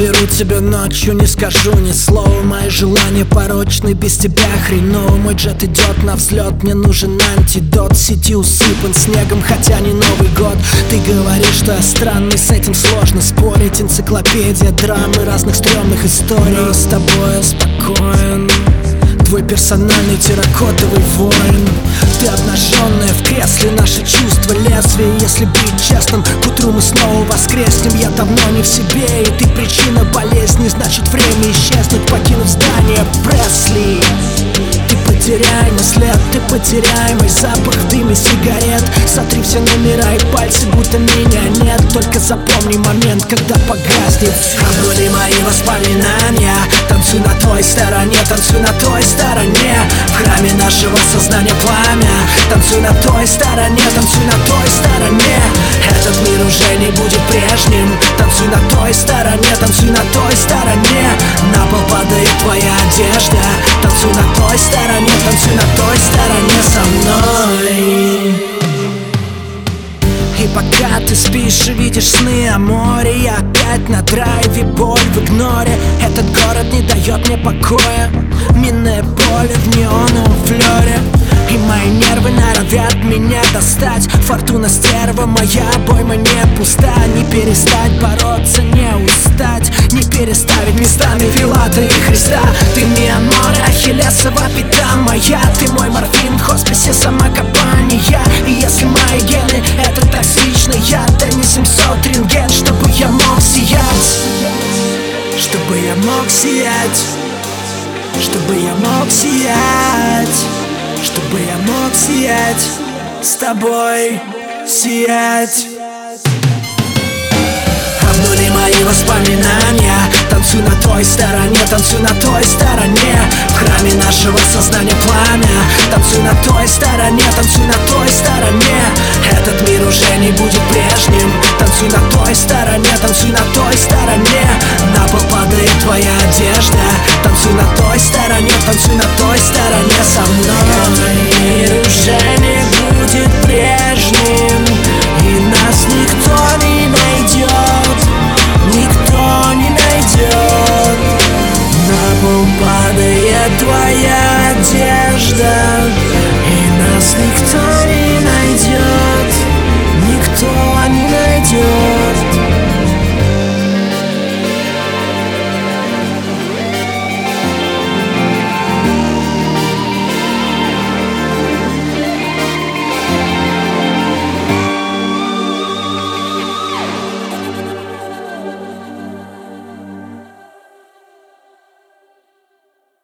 Наберу тебя ночью, не скажу ни слова. Мои желания порочны, без тебя хреново. Мой джет идет на взлет, мне нужен антидот. Сети усыпан снегом, хотя не Новый год. Ты говоришь, что я странный, с этим сложно спорить. Энциклопедия драмы разных стрёмных историй. Но с тобой я спокоен, твой персональный терракотовый воин. Ты обнаженная в кресле, наши чувства лезвие. Если быть честным, к утру мы снова воскреснем. Я давно не в себе, и ты причина болезни. Значит, время исчезнуть, покинув здание Пресли. Ты потеряй мой след, ты потеряй мой запах в дыме сигарет. Сотри все номера и пальцы, будто меня нет. Только запомни момент, когда погаснет. Обнули мои воспоминания. Танцуй на той стороне, танцуй на той стороне. В храме нашего сознания пламя. Танцуй на той стороне, танцуй на той стороне. Этот мир уже не будет прежним. Танцуй на той стороне, танцуй на той стороне. На пол падает твоя одежда. Танцуй на той стороне, танцуй на той стороне со мной. И пока ты спишь и видишь сны о море, я опять на драйве, боль в игноре. Этот город не дает мне покоя. Минное поле в неоновом флёре. И мои нервы норовят меня достать. Фортуна стерва, моя обойма не пуста. Не перестать бороться, не устать. Не переставить местами Пилата и Христа. Ты мне амор, ахиллесова пята моя. Ты мой морфин в хосписе, сама компания. И если мои гены это токсичный яд, дай мне 700 рентген, чтобы я мог сиять. Чтобы я мог сиять. Чтобы я мог сиять. Чтобы я мог сиять, с тобой сиять. Обнули мои воспоминания. Танцуй на той стороне, танцуй на той стороне. В храме нашего сознания пламя. Танцуй на той стороне, танцуй на той стороне. Этот мир уже не будет прежним. Танцуй на той стороне, танцуй на той стороне. На пол падает твоя одежда. Танцуй на той стороне, танцуй на той стороне.